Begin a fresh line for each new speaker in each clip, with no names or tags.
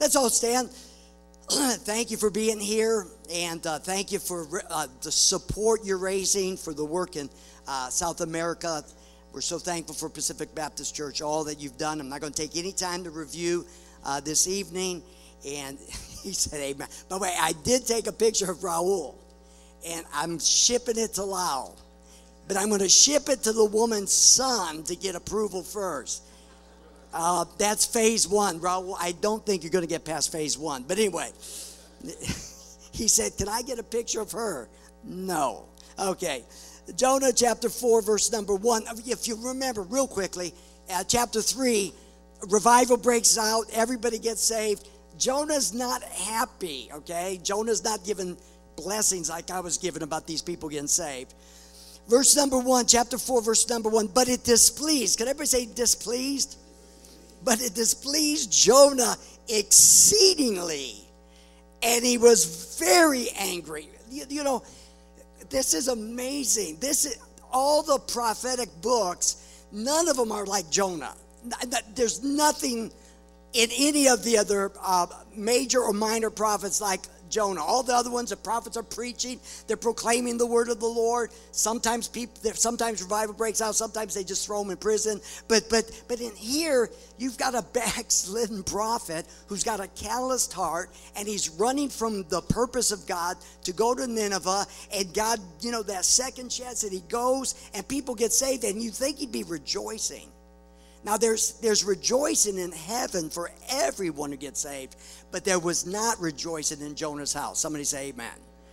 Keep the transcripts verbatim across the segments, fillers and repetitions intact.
Let's all stand. Thank you for being here, and uh, thank you for uh, the support you're raising for the work in uh, South America. We're so thankful for Pacific Baptist Church, all that you've done. I'm not going to take any time to review uh, this evening. And he said, amen. By the way, I did take a picture of Raul, and I'm shipping it to Lao. But I'm going to ship it to the woman's son to get approval first. Uh, that's phase one. Raul, I don't think you're going to get past phase one. But anyway, he said, can I get a picture of her? No. Okay. Jonah chapter four, verse number one. If you remember real quickly, uh, chapter three, revival breaks out. Everybody gets saved. Jonah's not happy, okay? Jonah's not given blessings like I was given about these people getting saved. Verse number one, chapter four, verse number one. But it displeased. Can everybody say displeased? But it displeased Jonah exceedingly, and he was very angry. You, you know, this is amazing. This is all the prophetic books. None of them are like Jonah. There's nothing in any of the other uh, major or minor prophets like Jonah. All the other ones, the prophets are preaching. They're proclaiming the word of the Lord. Sometimes people, sometimes revival breaks out. Sometimes they just throw them in prison. But but but in here, you've got a backslidden prophet who's got a calloused heart, and he's running from the purpose of God to go to Nineveh. And God, you know, that second chance that he goes, and people get saved, and you think he'd be rejoicing. Now, there's there's rejoicing in heaven for everyone who gets saved, but there was not rejoicing in Jonah's house. Somebody say amen.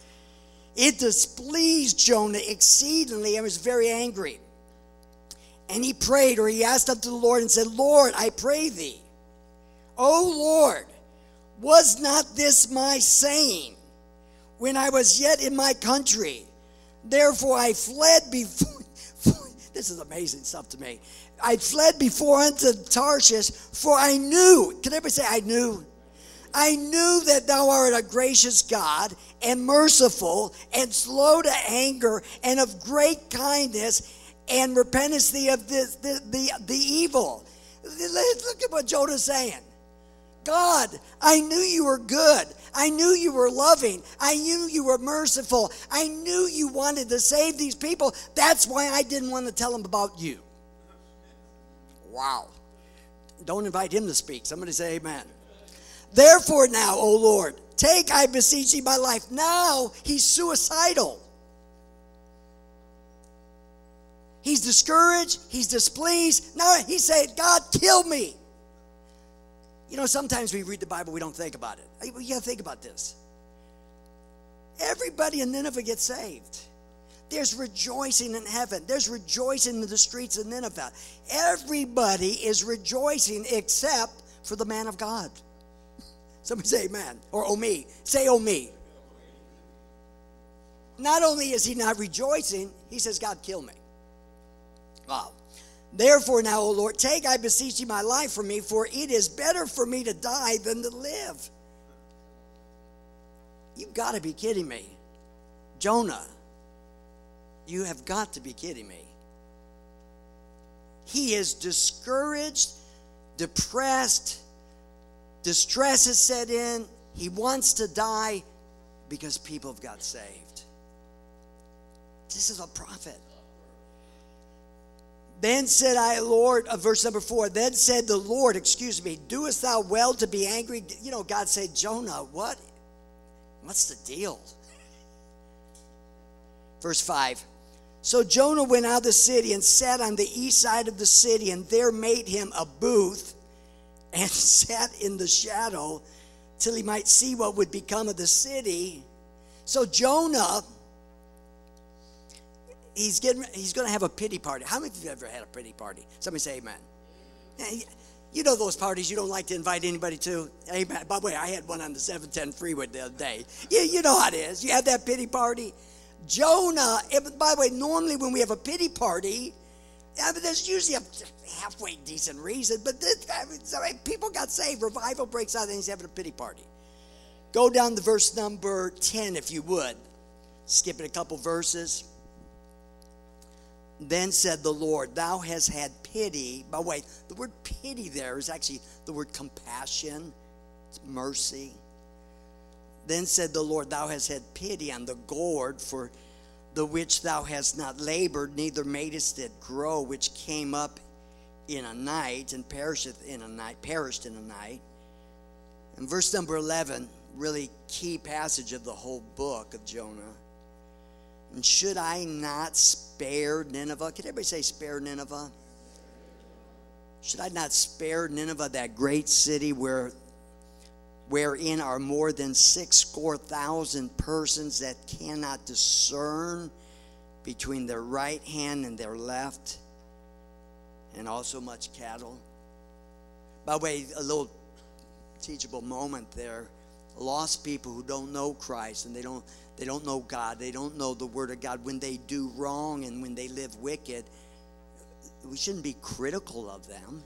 It displeased Jonah exceedingly and was very angry. And he prayed, or he asked unto the Lord and said, Lord, I pray thee, O Lord, was not this my saying when I was yet in my country? Therefore I fled before. This is amazing stuff to me. I fled before unto Tarshish, for I knew. Can everybody say, I knew? I knew that thou art a gracious God, and merciful, and slow to anger, and of great kindness, and repentest thee of the, the, the, the evil. Look at what Jonah's saying. God, I knew you were good. I knew you were loving. I knew you were merciful. I knew you wanted to save these people. That's why I didn't want to tell them about you. Wow. Don't invite him to speak. Somebody say amen. Therefore now, O Lord, take, I beseech thee, my life. Now he's suicidal. He's discouraged. He's displeased. Now he's saying, God, kill me. You know, sometimes we read the Bible, we don't think about it. You got to think about this. Everybody in Nineveh gets saved. There's rejoicing in heaven. There's rejoicing in the streets of Nineveh. Everybody is rejoicing except for the man of God. Somebody say amen. Or oh me. Say oh me. Not only is he not rejoicing, he says, God, kill me. Wow. Therefore now, O Lord, take, I beseech thee, my life from me, for it is better for me to die than to live. You've got to be kidding me. Jonah, you have got to be kidding me. He is discouraged, depressed, distress has set in. He wants to die because people have got saved. This is a prophet. Then said I, Lord, uh, verse number four, then said the Lord, excuse me, doest thou well to be angry? You know, God said, Jonah, what? What's the deal? Verse five, so Jonah went out of the city and sat on the east side of the city, and there made him a booth and sat in the shadow till he might see what would become of the city. So Jonah, he's getting, he's going to have a pity party. How many of you have ever had a pity party? Somebody say amen. You know those parties you don't like to invite anybody to? Amen. By the way, I had one on the seven ten freeway the other day. You, you know how it is. You have that pity party. Jonah, by the way, normally when we have a pity party, I mean, there's usually a halfway decent reason, but this, I mean, so people got saved, revival breaks out, and he's having a pity party. Go down to verse number ten, if you would. Skipping a couple verses. Then said the Lord, thou hast had pity. By the way, the word pity there is actually the word compassion. mercy. Then said the Lord, thou hast had pity on the gourd for the which thou hast not labored, neither madest it grow, which came up in a night and perisheth in a night, perished in a night. And verse number eleven, really key passage of the whole book of Jonah. And should I not spare Nineveh? Can everybody say spare Nineveh? Should I not spare Nineveh, that great city where wherein are more than six score thousand persons that cannot discern between their right hand and their left, and also much cattle? By the way, a little teachable moment there. Lost people who don't know Christ, and they don't they don't know God, they don't know the Word of God. When they do wrong and when they live wicked, we shouldn't be critical of them.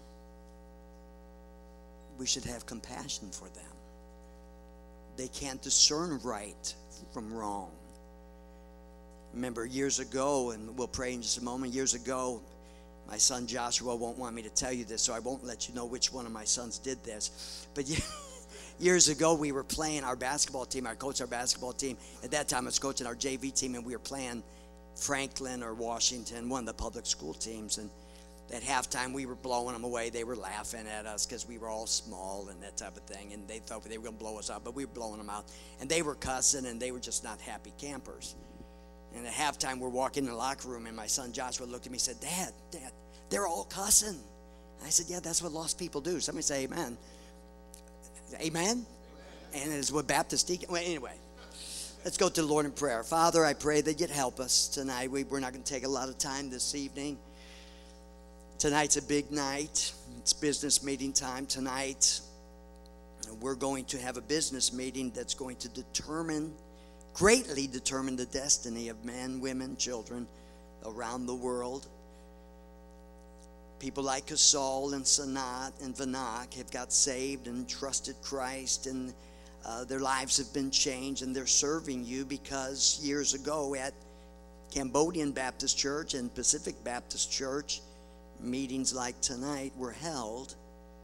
We should have compassion for them. They can't discern right from wrong. Remember years ago, and we'll pray in just a moment, years ago, my son Joshua won't want me to tell you this, so I won't let you know which one of my sons did this. But years ago, we were playing our basketball team. I coached our basketball team. At that time, I was coaching our J V team, and we were playing Franklin or Washington, one of the public school teams. And at halftime, we were blowing them away. They were laughing at us because we were all small and that type of thing. And they thought they were going to blow us out, but we were blowing them out. And they were cussing, and they were just not happy campers. And at halftime, we're walking in the locker room, and my son Joshua looked at me and said, Dad, Dad, they're all cussing. I said, yeah, that's what lost people do. Somebody say amen. Amen? Amen. And it's what Baptist deacon. Well, anyway, let's go to the Lord in prayer. Father, I pray that you'd help us tonight. We, we're not going to take a lot of time this evening. Tonight's a big night. It's business meeting time tonight. We're going to have a business meeting that's going to determine, greatly determine the destiny of men, women, children around the world. People like Kasal and Sanat and Vanak have got saved and trusted Christ, and uh, their lives have been changed, and they're serving you because years ago at Cambodian Baptist Church and Pacific Baptist Church, meetings like tonight were held,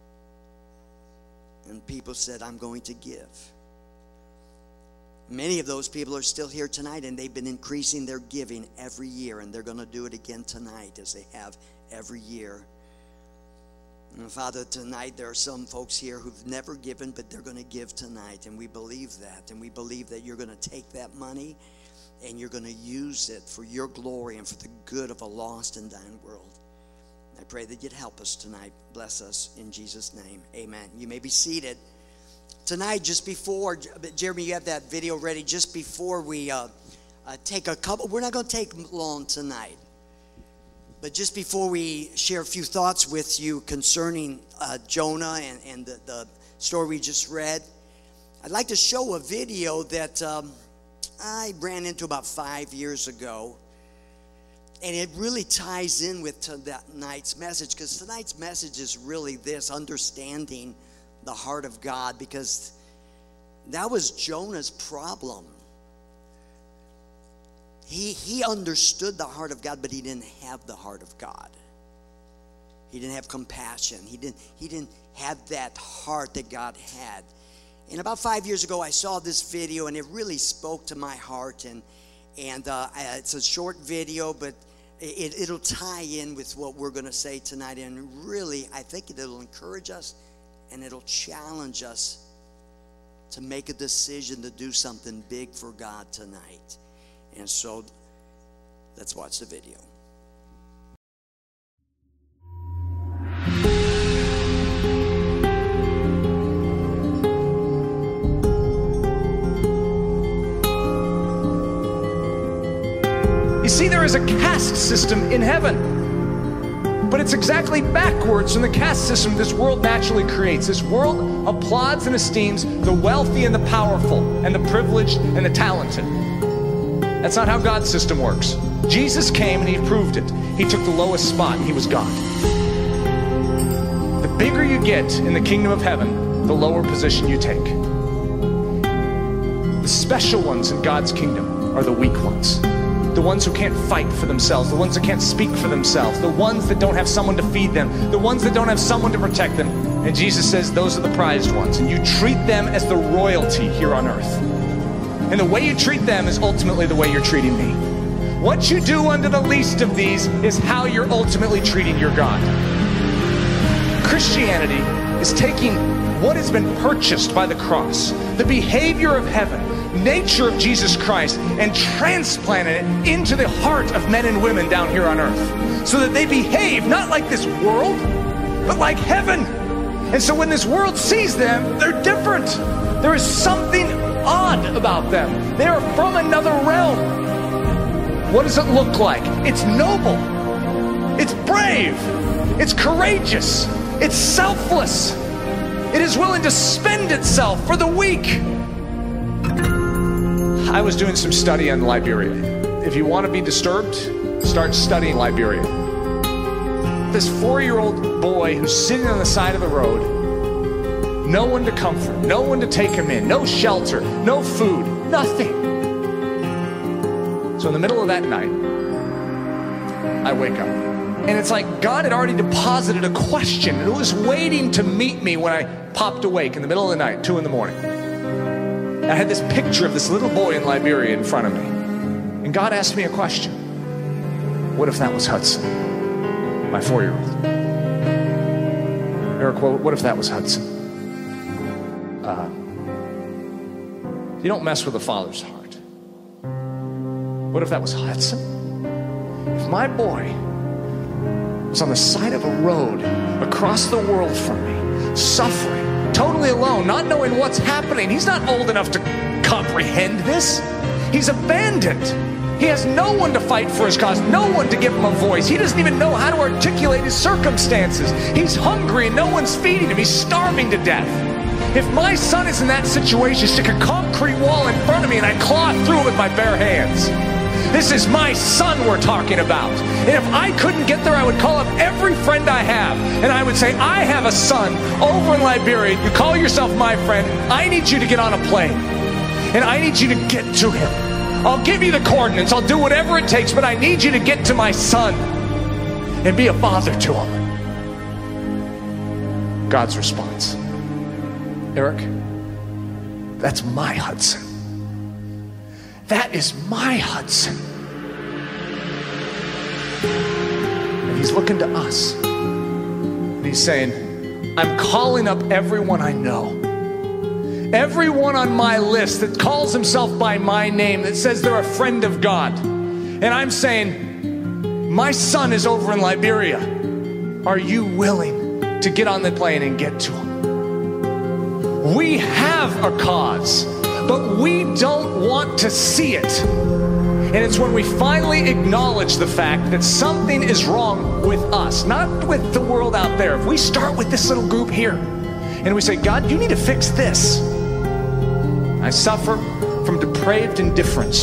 and people said, I'm going to give. Many of those people are still here tonight, and they've been increasing their giving every year, and they're going to do it again tonight as they have every year. And Father, tonight there are some folks here who've never given, but they're going to give tonight, and we believe that, and we believe that you're going to take that money and you're going to use it for your glory and for the good of a lost and dying world. I pray that you'd help us tonight. Bless us in Jesus' name. Amen. You may be seated. Tonight, just before, Jeremy, you have that video ready. Just before we uh, uh, take a couple, we're not going to take long tonight. But just before we share a few thoughts with you concerning uh, Jonah and, and the, the story we just read, I'd like to show a video that um, I ran into about five years ago. And it really ties in with tonight's message, because tonight's message is really this, understanding the heart of God, because that was Jonah's problem. He, he understood the heart of God, but he didn't have the heart of God. He didn't have compassion. He didn't, he didn't have that heart that God had. And about five years ago, I saw this video, and it really spoke to my heart. And, and uh, it's a short video, but It, it'll tie in with what we're going to say tonight, and really, I think it'll encourage us, and it'll challenge us to make a decision to do something big for God tonight. And so, let's watch the video.
You see, there is a caste system in heaven, but it's exactly backwards from the caste system this world naturally creates. This world applauds and esteems the wealthy and the powerful and the privileged and the talented. That's not how God's system works. Jesus came and he proved it. He took the lowest spot and he was God. The bigger you get in the kingdom of heaven, the lower position you take. The special ones in God's kingdom are the weak ones. The ones who can't fight for themselves, the ones who can't speak for themselves, the ones that don't have someone to feed them, the ones that don't have someone to protect them. And Jesus says those are the prized ones, and you treat them as the royalty here on earth. And the way you treat them is ultimately the way you're treating me. What you do unto the least of these is how you're ultimately treating your God. Christianity is taking what has been purchased by the cross, the behavior of heaven, nature of Jesus Christ, and transplanting it into the heart of men and women down here on earth, so that they behave not like this world, but like heaven. And so when this world sees them, they're different. There is something odd about them. They are from another realm. What does it look like? It's noble. It's brave. It's courageous. It's selfless. It is willing to spend itself for the weak. I was doing some study on Liberia. If you want to be disturbed, start studying Liberia. This four-year-old boy who's sitting on the side of the road, no one to comfort, no one to take him in, no shelter, no food, nothing. So in the middle of that night, I wake up. And it's like God had already deposited a question. It was waiting to meet me when I popped awake in the middle of the night, two in the morning. And I had this picture of this little boy in Liberia in front of me. And God asked me a question. What if that was Hudson, my four-year-old? Eric, what if that was Hudson? Uh, you don't mess with a father's heart. What if that was Hudson? If my boy was on the side of a road across the world from me, suffering, totally alone, not knowing what's happening. He's not old enough to comprehend this. He's abandoned. He has no one to fight for his cause, no one to give him a voice. He doesn't even know how to articulate his circumstances. He's hungry and no one's feeding him. He's starving to death. If my son is in that situation, stick a concrete wall in front of me and I claw through it with my bare hands. This is my son we're talking about. And if I couldn't get there, I would call up every friend I have. And I would say, I have a son over in Liberia. You call yourself my friend. I need you to get on a plane. And I need you to get to him. I'll give you the coordinates. I'll do whatever it takes. But I need you to get to my son and be a father to him. God's response. Eric, that's my Hudson. That is my Hudson. And he's looking to us. And he's saying, I'm calling up everyone I know. Everyone on my list that calls himself by my name, that says they're a friend of God. And I'm saying, my son is over in Liberia. Are you willing to get on the plane and get to him? We have a cause, but we don't want to see it. And it's when we finally acknowledge the fact that something is wrong with us, not with the world out there. If we start with this little group here, and we say, God, you need to fix this. I suffer from depraved indifference.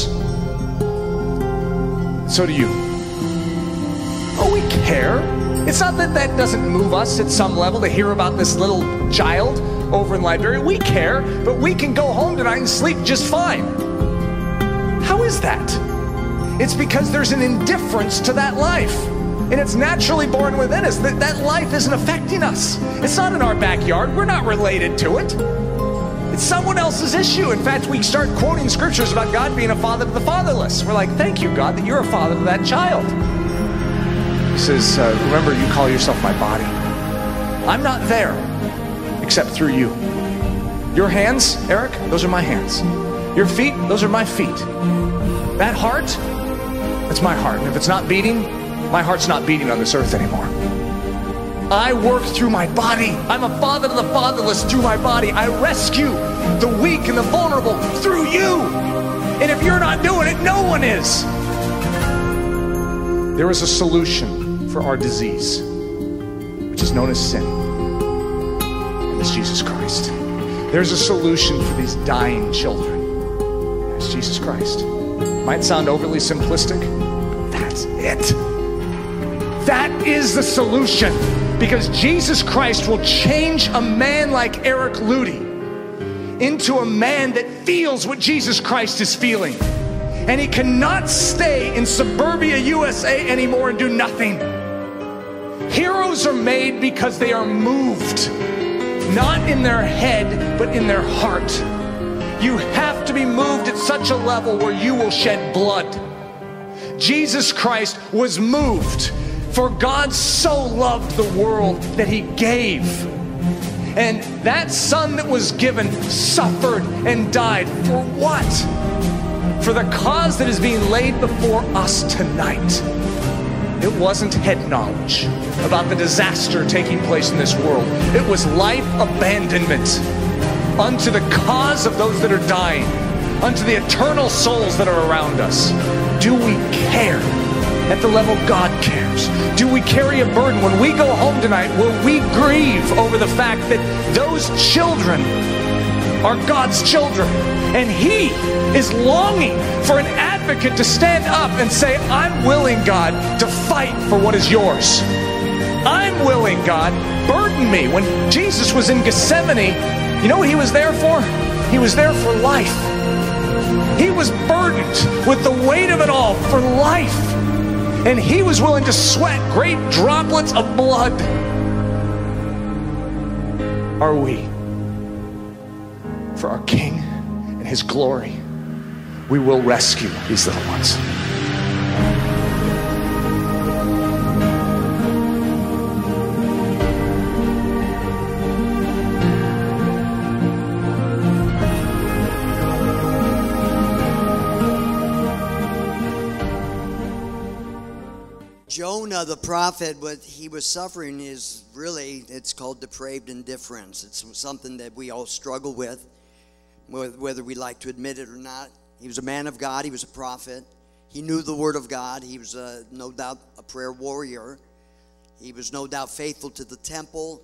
So do you. Oh, we care. It's not that that doesn't move us at some level to hear about this little child over in Liberia. We care, but we can go home tonight and sleep just fine. How is that? It's because there's an indifference to that life. And it's naturally born within us that that life isn't affecting us. It's not in our backyard. We're not related to it. It's someone else's issue. In fact, we start quoting scriptures about God being a father to the fatherless. We're like, thank you, God, that you're a father to that child. He says, uh, remember, you call yourself my body. I'm not there except through you. Your hands, Eric, those are my hands. Your feet, those are my feet. That heart, that's my heart. And if it's not beating, my heart's not beating on this earth anymore. I work through my body. I'm a father to the fatherless through my body. I rescue the weak and the vulnerable through you. And if you're not doing it, no one is. There is a solution for our disease, which is known as sin. And it's Jesus Christ. There's a solution for these dying children. It's Jesus Christ. Might sound overly simplistic, but that's it. That is the solution. Because Jesus Christ will change a man like Eric Ludy into a man that feels what Jesus Christ is feeling. And he cannot stay in suburbia U S A anymore and do nothing. Heroes are made because they are moved. not in their head, but in their heart. You have to be moved at such a level where you will shed blood. Jesus Christ was moved, for God so loved the world that he gave. And that son that was given suffered and died. For what? For the cause that is being laid before us tonight. It wasn't head knowledge about the disaster taking place in this world. It was life abandonment unto the cause of those that are dying, unto the eternal souls that are around us. Do we care at the level God cares? Do we carry a burden when we go home tonight? Will we grieve over the fact that those children are God's children, and he is longing for an advocate to stand up and say, I'm willing, God, to fight for what is yours. I'm willing, God, burden me. When Jesus was in Gethsemane, you know what he was there for? He was there for life. He was burdened with the weight of it all for life. And he was willing to sweat great droplets of blood. Are we? For our King and his glory, we will rescue these little ones.
Jonah the prophet, what he was suffering is really, it's called depraved indifference. It's something that we all struggle with, whether we like to admit it or not. He was a man of God. He was a prophet. He knew the word of God. He was uh, no doubt a prayer warrior. He was no doubt faithful to the temple.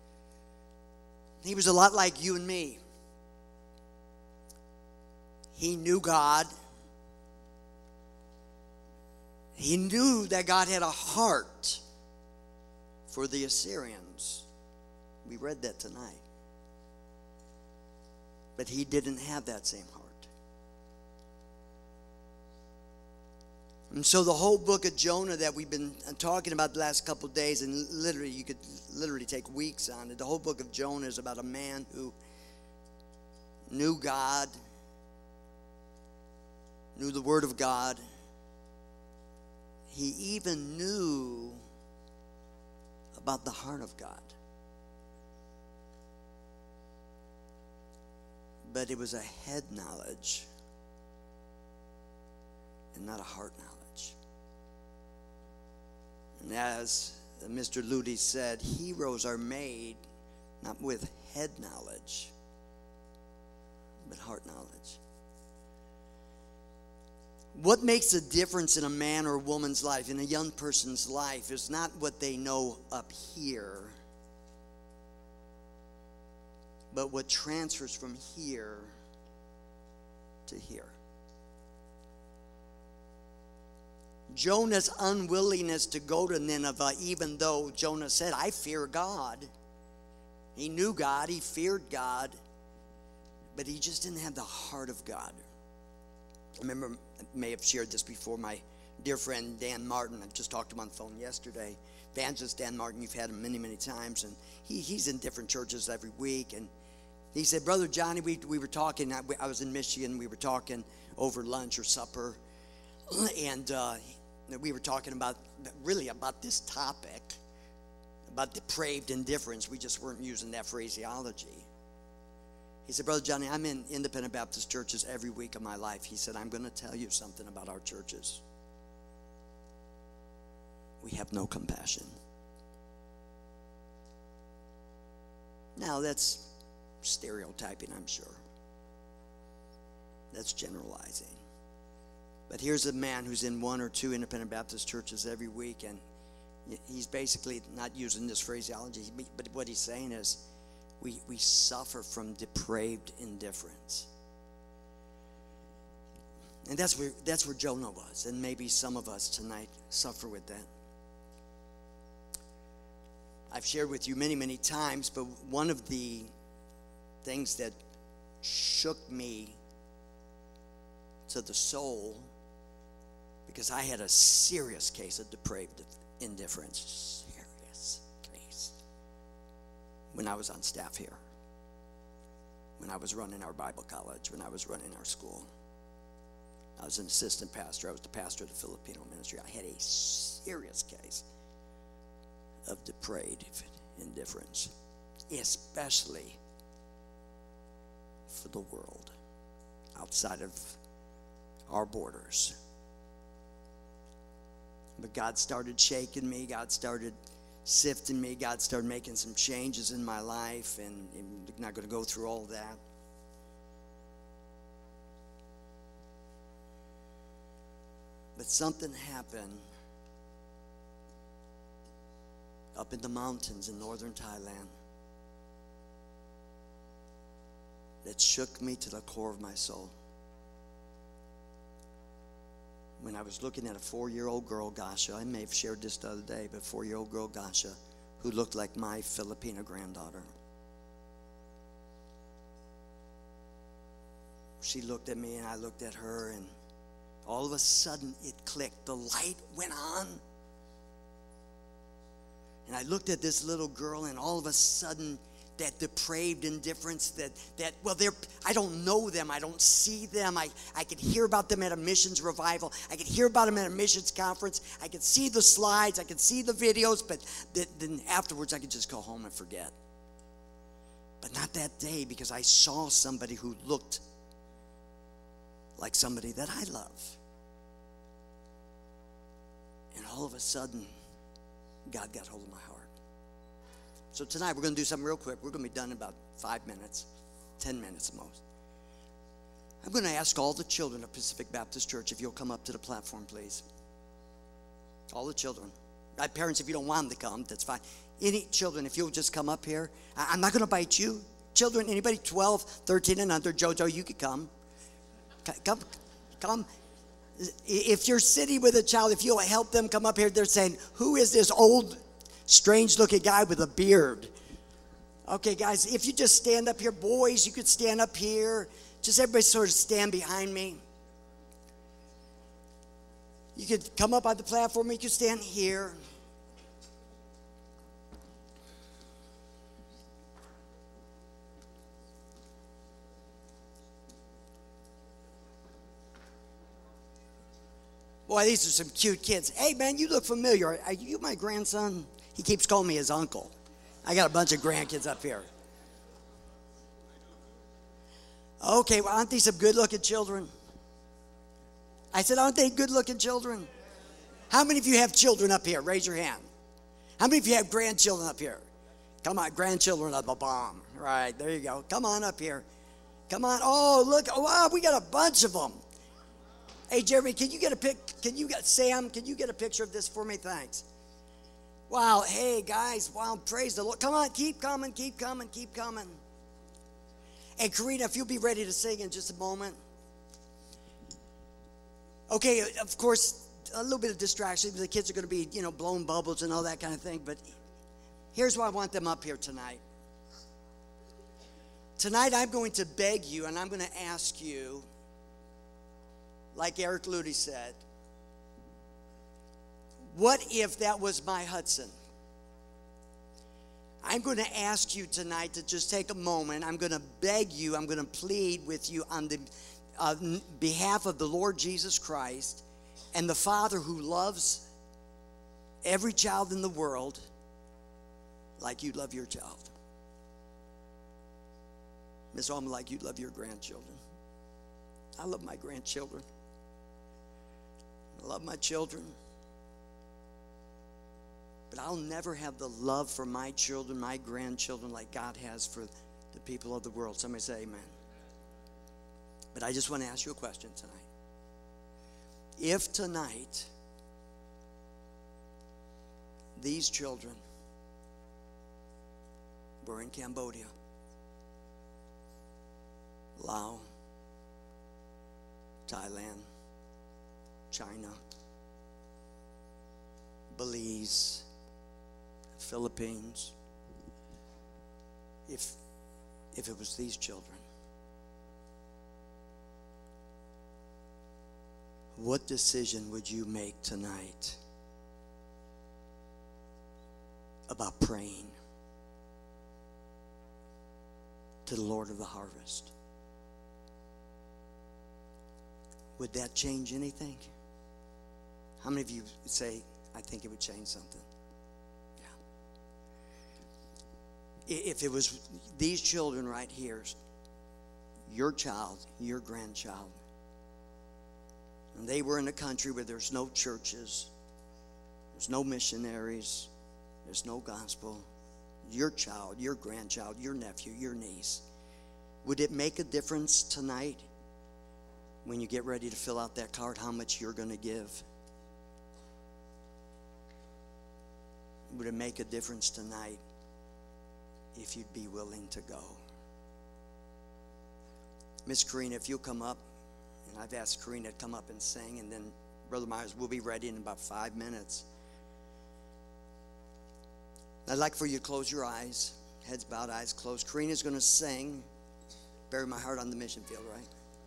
He was a lot like you and me. He knew God. He knew that God had a heart for the Assyrians. We read that tonight. But he didn't have that same heart. And so the whole book of Jonah that we've been talking about the last couple of days, and literally you could literally take weeks on it. The whole book of Jonah is about a man who knew God, knew the word of God. He even knew about the heart of God. But it was a head knowledge and not a heart knowledge. And as Mister Ludy said, heroes are made not with head knowledge, but heart knowledge. What makes a difference in a man or woman's life, in a young person's life, is not what they know up here, but what transfers from here to here. Jonah's unwillingness to go to Nineveh, even though Jonah said, I fear God. He knew God, he feared God, but he just didn't have the heart of God. I remember, I may have shared this before, my dear friend Dan Martin. I've just talked to him on the phone yesterday. Evangelist Dan Martin, you've had him many, many times, and he, he's in different churches every week. And he said, Brother Johnny, we, we were talking, I, I was in Michigan, we were talking over lunch or supper, and uh, we were talking about, really about this topic, about depraved indifference. We just weren't using that phraseology. He said, Brother Johnny, I'm in independent Baptist churches every week of my life. He said, I'm going to tell you something about our churches. We have no compassion. Now, that's stereotyping, I'm sure. That's generalizing. But here's a man who's in one or two independent Baptist churches every week, and he's basically not using this phraseology, but what he's saying is, We, we suffer from depraved indifference. And that's where, that's where Jonah was. And maybe some of us tonight suffer with that. I've shared with you many, many times, but one of the things that shook me to the soul, because I had a serious case of depraved indifference. when I was on staff here, when I was running our Bible college, when I was running our school. I was an assistant pastor. I was the pastor of the Filipino ministry. I had a serious case of depraved indifference, especially for the world outside of our borders. But God started shaking me. God started sifting me. God started making some changes in my life, and I'm not going to go through all that. But something happened up in the mountains in northern Thailand that shook me to the core of my soul. When I was looking at a four-year-old girl, Gasha, I may have shared this the other day, but four-year-old girl, Gasha, who looked like my Filipino granddaughter. She looked at me and I looked at her, and all of a sudden it clicked. The light went on. And I looked at this little girl, and all of a sudden that depraved indifference that, that well, they're, I don't know them. I don't see them. I, I could hear about them at a missions revival. I could hear about them at a missions conference. I could see the slides. I could see the videos, but th- then afterwards I could just go home and forget. But not that day, because I saw somebody who looked like somebody that I love. And all of a sudden, God got hold of my heart. So tonight we're going to do something real quick. We're going to be done in about five minutes, ten minutes at most. I'm going to ask all the children of Pacific Baptist Church if you'll come up to the platform, please. All the children. My parents, if you don't want them to come, that's fine. Any children, if you'll just come up here. I'm not going to bite you. Children, anybody twelve, thirteen and under, Jojo, you could come. Come, come. If you're sitting with a child, if you'll help them come up here, they're saying, who is this old, strange-looking guy with a beard? Okay, guys, if you just stand up here. Boys, you could stand up here. Just everybody sort of stand behind me. You could come up on the platform. You could stand here. Boy, these are some cute kids. Hey, man, you look familiar. Are you my grandson? He keeps calling me his uncle. I got a bunch of grandkids up here. Okay, well, aren't these some good-looking children? I said, aren't they good-looking children? How many of you have children up here? Raise your hand. How many of you have grandchildren up here? Come on, grandchildren of the bomb. Right, there you go. Come on up here. Come on. Oh, look. Oh, wow, we got a bunch of them. Hey, Jeremy, can you get a pic? Can you get Sam? Can you get a picture of this for me? Thanks. Wow. Hey, guys. Wow. Praise the Lord. Come on. Keep coming. Keep coming. Keep coming. Hey, Karina, if you'll be ready to sing in just a moment. Okay. Of course, a little bit of distraction. The kids are going to be, you know, blowing bubbles and all that kind of thing. But here's why I want them up here tonight. Tonight, I'm going to beg you, and I'm going to ask you, like Eric Ludy said, what if that was my Hudson? I'm going to ask you tonight to just take a moment. I'm going to beg you, I'm going to plead with you on the uh, behalf of the Lord Jesus Christ and the Father who loves every child in the world like you love your child. Miss Alma, like you love your grandchildren. I love my grandchildren. I love my children. But I'll never have the love for my children, my grandchildren, like God has for the people of the world. Somebody say amen. But I just want to ask you a question tonight. If tonight these children were in Cambodia, Laos, Thailand, China, Belize, Philippines, if if it was these children, what decision would you make tonight about praying to the Lord of the harvest. Would that change anything? How many of you would say, I think it would change something? Yeah. If it was these children right here, your child, your grandchild, and they were in a country where there's no churches, there's no missionaries, there's no gospel, your child, your grandchild, your nephew, your niece, would it make a difference tonight when you get ready to fill out that card how much you're going to give? Would it make a difference tonight if you'd be willing to go? Miss Karina, if you'll come up, and I've asked Karina to come up and sing, and then Brother Myers will be ready in about five minutes. I'd like for you to close your eyes, heads bowed, eyes closed. Karina's going to sing, Bury My Heart on the Mission Field, right?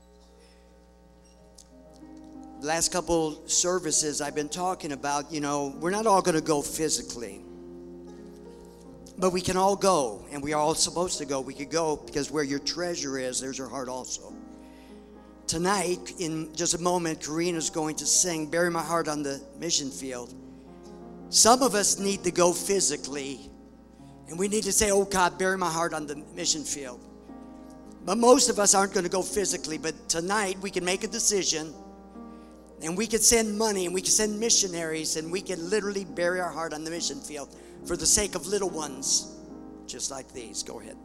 The last couple services I've been talking about, you know, we're not all going to go physically, but we can all go, and we are all supposed to go. We could go because where your treasure is, there's your heart also. Tonight, in just a moment, Karina's going to sing Bury My Heart on the Mission Field. Some of us need to go physically, and we need to say, oh God, bury my heart on the mission field. But most of us aren't going to go physically, but tonight we can make a decision, and we can send money, and we can send missionaries, and we can literally bury our heart on the mission field for the sake of little ones, just like these. Go ahead.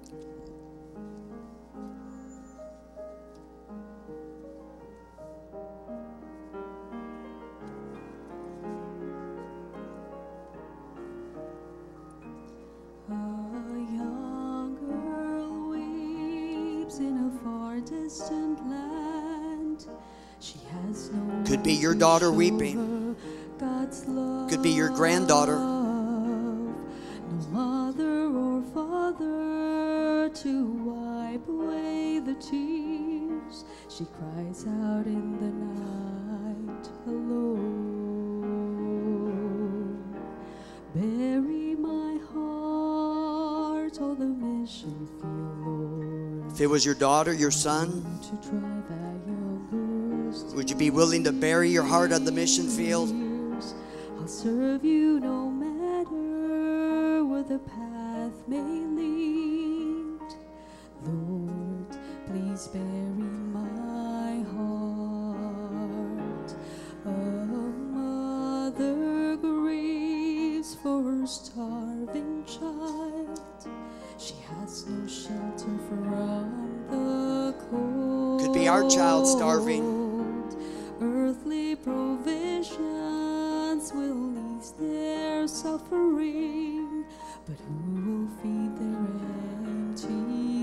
Could be your daughter weeping. Could be your granddaughter.
No mother or father to wipe away the tears. She cries out in the night alone. Bury my heart on the mission field, Lord.
If it was your daughter, your son, would you be willing to bury your heart on the mission field?
I'll serve you no matter where the path may lead. Lord, please bury my heart. A mother grieves for her starving child. She has no shelter from the cold.
Could be our child starving.
Earthly provisions will ease their suffering, but who will feed their empty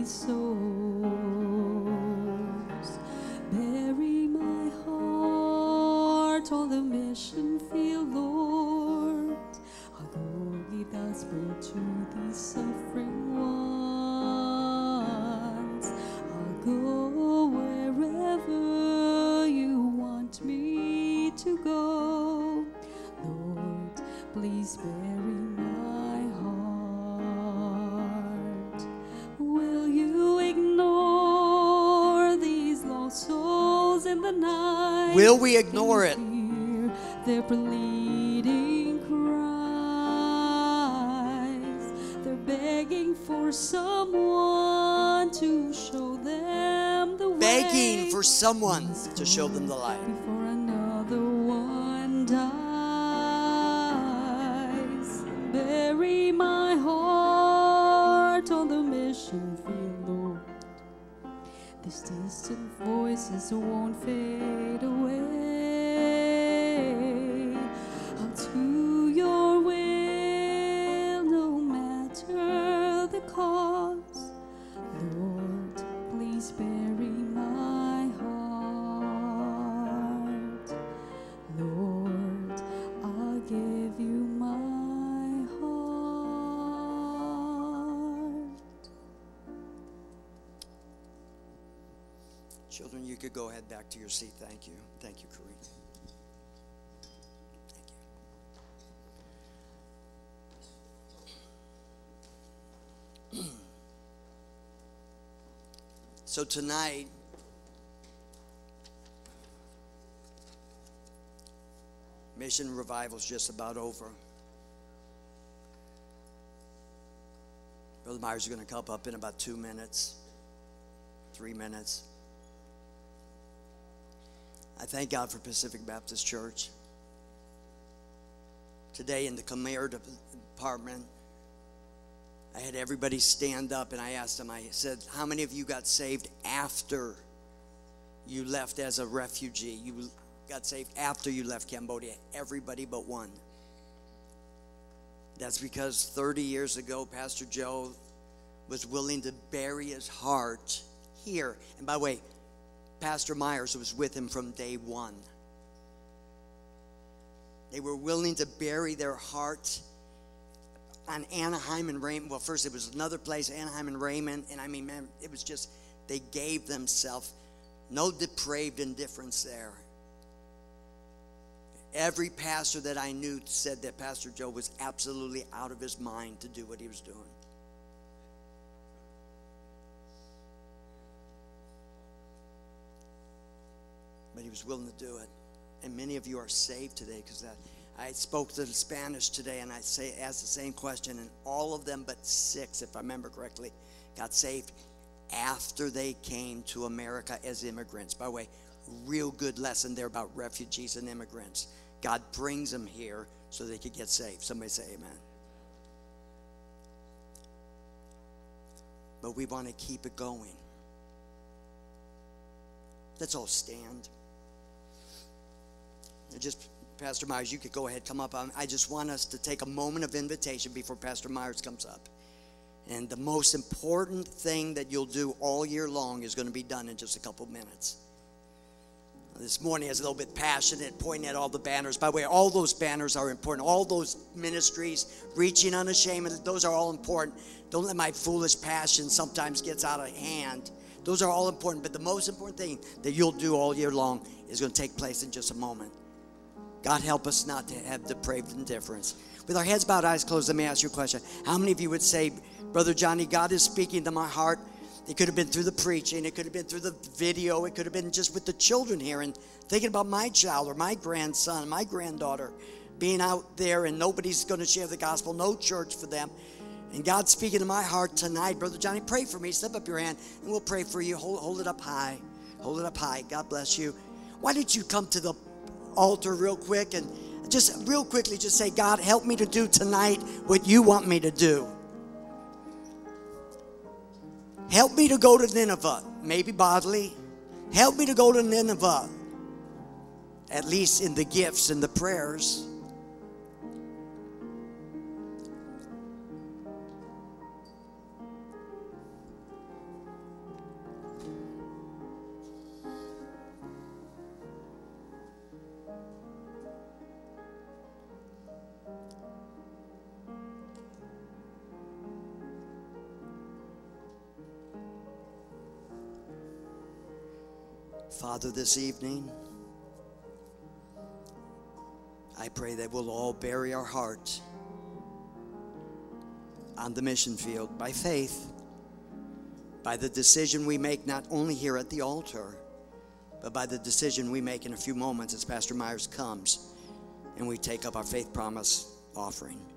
souls? Bury my heart on the mission field, Lord. I'll go give gospel to these suffering ones. I'll go wherever you want me to go. Lord, please bury my heart. Will you ignore these lost souls in the night?
Will we ignore it?
Hear their pleading cries. They're begging for someone to show them the way.
Begging for someone to show them the light.
Before another one dies, bury my heart on the mission field, Lord. These distant voices won't fade away. I'll do your will, no matter the cost. Lord, please bury my heart. Lord, I'll give you my heart.
Children, you could go ahead back to your seat. Thank you. Thank you, Karina. Thank you. So tonight, Mission Revival is just about over. Brother Myers is going to come up in about two minutes, three minutes. I thank God for Pacific Baptist Church. Today in the Khmer department, I had everybody stand up and I asked them, I said, how many of you got saved after you left as a refugee? You got saved after you left Cambodia. Everybody but one. That's because thirty years ago, Pastor Joe was willing to bury his heart here. And by the way, Pastor Myers was with him from day one. They were willing to bury their heart on Anaheim and Raymond. Well, first it was another place, Anaheim and Raymond. And I mean, man, it was just, they gave themselves, no depraved indifference there. Every pastor that I knew said that Pastor Joe was absolutely out of his mind to do what he was doing. But he was willing to do it. And many of you are saved today because that. I spoke to the Spanish today and I say asked the same question, and all of them but six, if I remember correctly, got saved after they came to America as immigrants. By the way, real good lesson there about refugees and immigrants. God brings them here so they could get saved. Somebody say amen. But we want to keep it going. Let's all stand. Just, Pastor Myers, you could go ahead, come up. I just want us to take a moment of invitation before Pastor Myers comes up. And the most important thing that you'll do all year long is going to be done in just a couple minutes. This morning I was a little bit passionate, pointing at all the banners. By the way, all those banners are important. All those ministries, reaching unashamed, those are all important. Don't let my foolish passion sometimes gets out of hand. Those are all important. But the most important thing that you'll do all year long is going to take place in just a moment. God help us not to have depraved indifference. With our heads bowed, eyes closed, let me ask you a question. How many of you would say, Brother Johnny, God is speaking to my heart? It could have been through the preaching. It could have been through the video. It could have been just with the children here and thinking about my child or my grandson, my granddaughter being out there and nobody's going to share the gospel, no church for them. And God's speaking to my heart tonight. Brother Johnny, pray for me. Slip up your hand and we'll pray for you. Hold, hold it up high. Hold it up high. God bless you. Why don't you come to the altar real quick and just real quickly just say, God, help me to do tonight what you want me to do. Help me to go to Nineveh, maybe bodily. Help me to go to Nineveh, at least in the gifts and the prayers. Father, this evening, I pray that we'll all bury our heart on the mission field by faith, by the decision we make not only here at the altar, but by the decision we make in a few moments as Pastor Myers comes and we take up our faith promise offering.